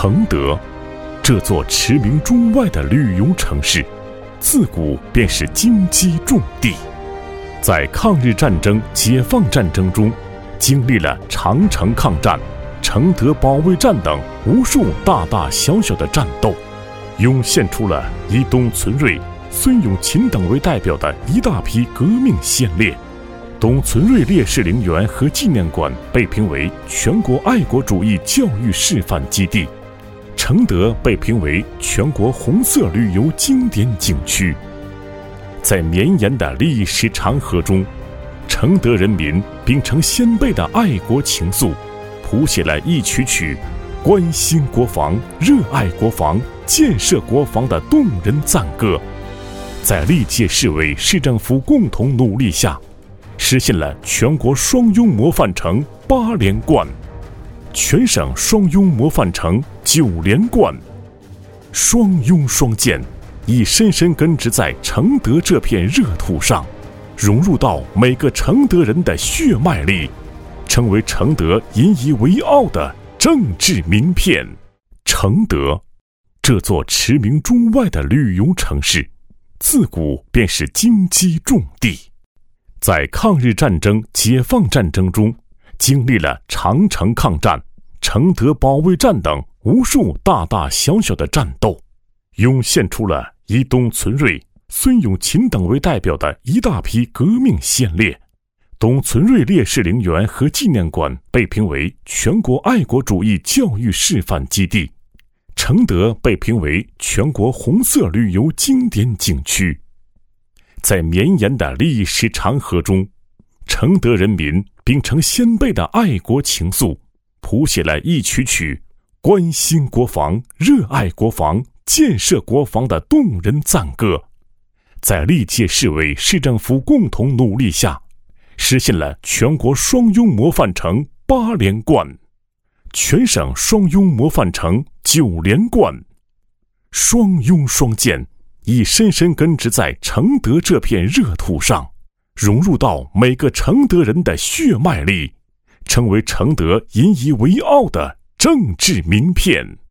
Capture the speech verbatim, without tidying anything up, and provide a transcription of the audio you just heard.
承德，这座驰名中外的旅游城市，自古便是金鸡重地。在抗日战争、解放战争中，经历了长城抗战、承德保卫战等无数大大小小的战斗，涌现出了以董存瑞、孙永琴等为代表的一大批革命先烈。董存瑞烈士陵园和纪念馆被评为全国爱国主义教育示范基地，承德被评为全国红色旅游经典景区。在绵延的历史长河中，承德人民秉承先辈的爱国情愫，谱写了一曲曲关心国防、热爱国防、建设国防的动人赞歌。在历届市委市政府共同努力下，实现了全国双拥模范城八连冠，全省双拥模范城九连冠。双拥双建已深深根植在承德这片热土上，融入到每个承德人的血脉里，成为承德引以为傲的政治名片。承德，这座驰名中外的旅游城市，自古便是金鸡重地。在抗日战争、解放战争中，经历了长城抗战、承德保卫战等无数大大小小的战斗，涌现出了以董存瑞、孙永琴等为代表的一大批革命先烈。董存瑞烈士陵园和纪念馆被评为全国爱国主义教育示范基地，承德被评为全国红色旅游经典景区。在绵延的历史长河中，承德人民秉承先辈的爱国情愫，谱写了一曲曲关心国防、热爱国防、建设国防的动人赞歌。在历届市委市政府共同努力下，实现了全国双拥模范城八连冠，全省双拥模范城九连冠。双拥双建已深深根植在承德这片热土上，融入到每个承德人的血脉里，成为承德引以为傲的政治名片。